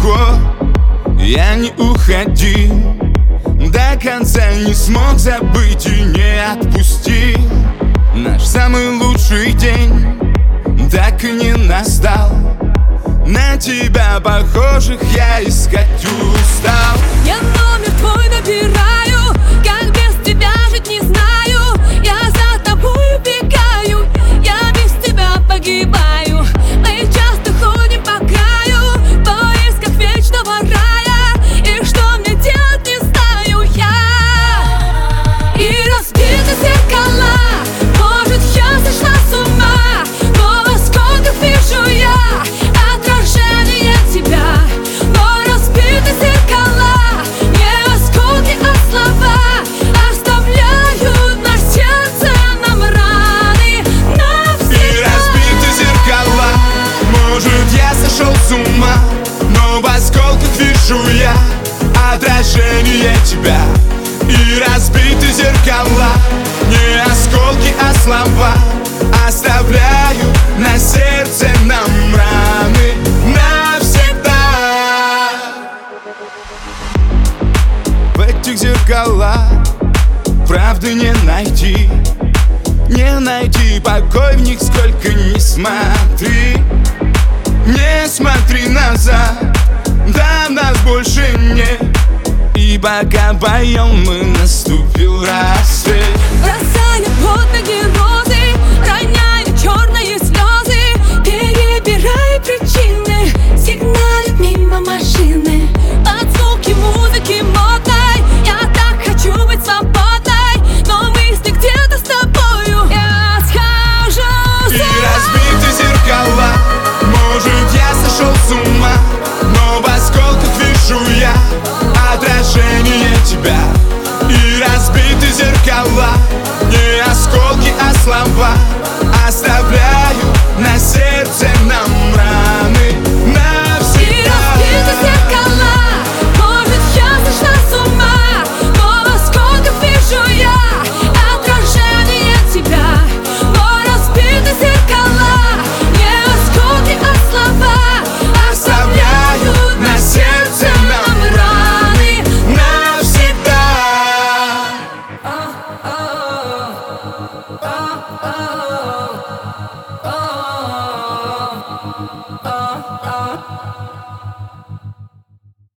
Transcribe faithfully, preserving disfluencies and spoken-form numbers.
далеко, я не уходил. До конца не смог забыть и не отпустил. Наш самый лучший день так и не настал. На тебя похожих я искать устал. Я номер твой набираю, как без тебя жить не знаю. Я за тобой убегаю, я без тебя погибаю. Мы часто ходим по краю в поисках вечного рая. И что мне делать, не знаю я. И разбиты зеркала, может, я сошла с ума, но во сколько вижу я отражение тебя. Но разбиты зеркала не осколки, а слова оставляют на сердце нам раны навсегда. И разбиты зеркала, может, я сошел с ума, но в осколках вижу я отражение тебя. И разбиты зеркала не осколки, а слова оставляют на сердце нам раны навсегда. В этих зеркалах правды не найти, не найти покой в них, сколько ни смотри. Не смотри назад, да нас больше нет. И пока поем мы, наступил рассвет.